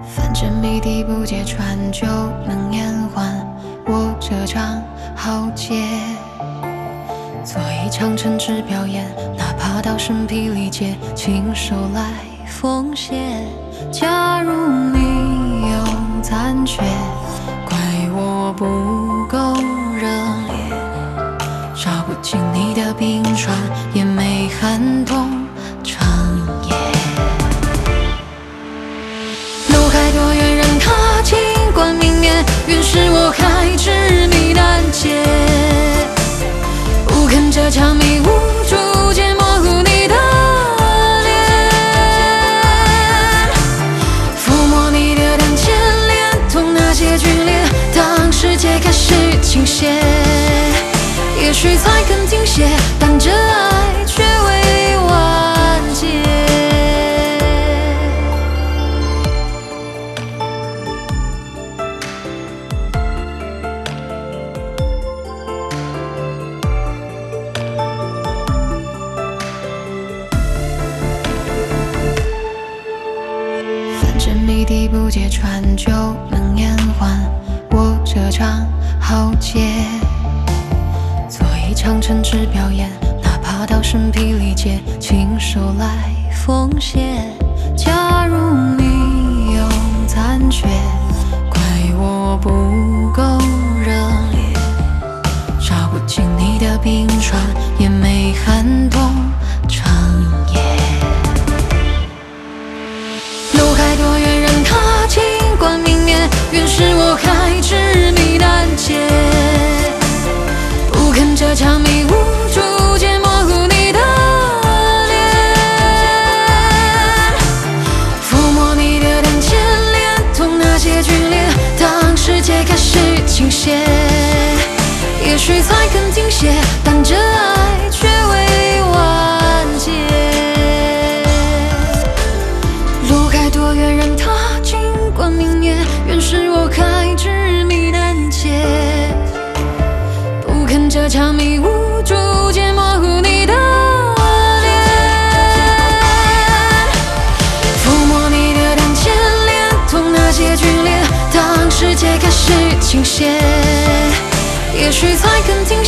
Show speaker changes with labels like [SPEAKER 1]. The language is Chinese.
[SPEAKER 1] 反正谜底不揭穿就能延缓我这场浩劫，做一场诚挚表演，哪怕到身疲力竭，亲手来奉献。假如你有残缺，怪我不够热烈，照不进你的冰川，也没撼动长夜。路还多远任它尽管明灭，愿是我还执迷难解，不肯这场迷雾逐渐模糊你的脸，抚摸你的胆怯，连同那些剧烈，当世界开始倾斜，也许才肯停歇，但这爱却未完结。反正谜底不揭穿就能延缓我这场浩劫，做一场诚挚表演，哪怕到身疲力竭，亲手来奉献。假如你有残缺，怪我不够热烈，照不进你的冰川，也没撼动长夜。路还多远任它尽管明灭，愿是我还执迷难解，不肯这场迷雾逐渐模糊你的脸，抚摸你的胆怯，连同那些剧烈，当世界开始倾斜，也许才肯停歇，但这爱却未完结。路还多远任它尽管明灭，愿是我还执迷难解，不肯这场迷雾逐渐模糊你的脸，抚摸你的胆怯，连同那些剧烈，当世界开始倾斜，也许才肯停